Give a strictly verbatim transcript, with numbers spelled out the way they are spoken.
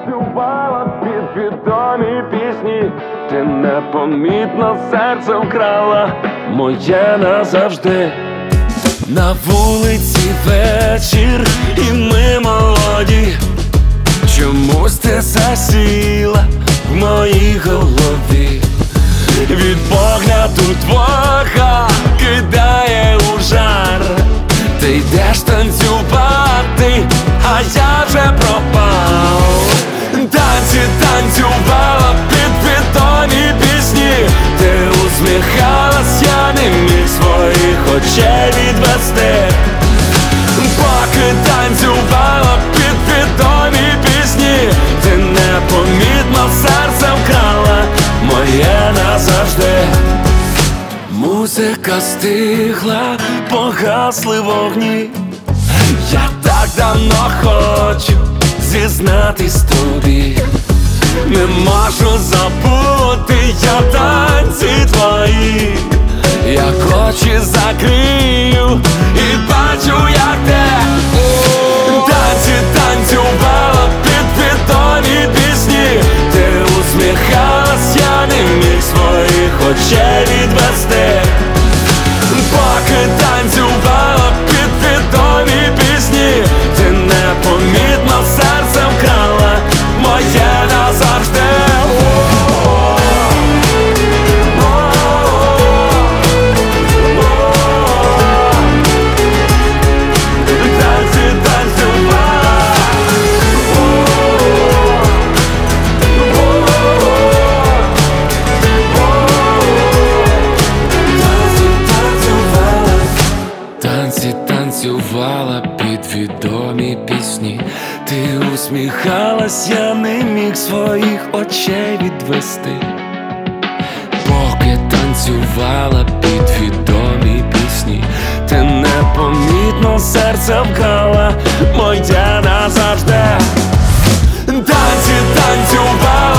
танцювала під відомі пісні, ти непомітно серце вкрала моє назавжди. На вулиці вечір і ми молоді, чомусь ти засіла в моїй голові. Від погляду твого кидає у жар. Ти йдеш танцювати, а я вже пропав. Танці танцювала під відомі пісні, ти усміхалась, я не міг своїх очей відвести. Поки танцювала під відомі пісні, ти непомітно серце вкрала моє назавжди. Музика стихла, погасли вогні. Я так давно хочу зізнатись тобі. Не можу забути я танці твої. Як очі закрию і бачу, як те. Танці танцювала під відомі пісні, ти усміхалась, я не міг своїх очей відвести. Поки танцювала під відомі пісні, ти непомітно серце вкрала моє назавжди. Танці танцювала під відомі пісні, ти усміхалась, я не міг своїх очей відвести. Поки танцювала під відомі пісні, ти непомітно серце вкрала моє назавжди. Танці танцювала